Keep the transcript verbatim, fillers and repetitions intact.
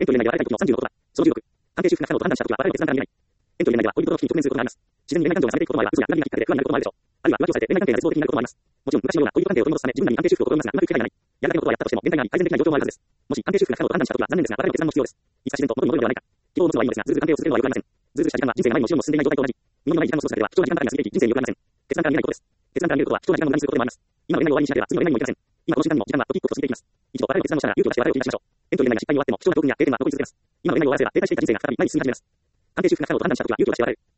エントリー内では与えたい時のさんじゅうのことは、そのじゅうろく、関係修復が不可能と判断した時は我々の決断から見えない。エントリー内では恋人の危機に直面することがあります。自然に恋愛感情が冷めていくこともあれば、嘘や裏切りがきっかけで不安になることもあるでしょう。あるいは浮気をされて恋愛関係が絶望的になることもあります。もちろん、昔のような恋人関係を取り戻すため、自分なりに関係修復を試みますが、うまくいく気配がない。やるだけのことはやったとしても、現代側に改善できない状況もあるはずです。もし関係修復が不可能と判断した時は、残念ですが、我々の決断も必要です。いつか自然と元に戻るのではないか。希望を持つのはいいのですが、ずるずる関係を続けるのは良くありません。ずるずるした時間は人生が前にも後ろにも進んでいない状態と同じ。身のない時間の過ごし方では、貴重な時間ばかりが過ぎていき、人生に良くありません。決断から見えないことです。決断から見えることは、貴重な時間の無駄にすることでもあります。今の恋愛を終わりにしなければ、次の恋愛にも行けません。今この瞬間にも時間は時々と過ぎていきます。以上、我々の決断をしたら勇気を出して我々を切り出しましょう。エントリー内が失敗に終わっても、貴重な教訓や経験は残り続けます。今の恋愛を終わらせれば、停滞していた人生が再び前に進み始めます。関係修復が不可能と判断した時は勇気を出して我々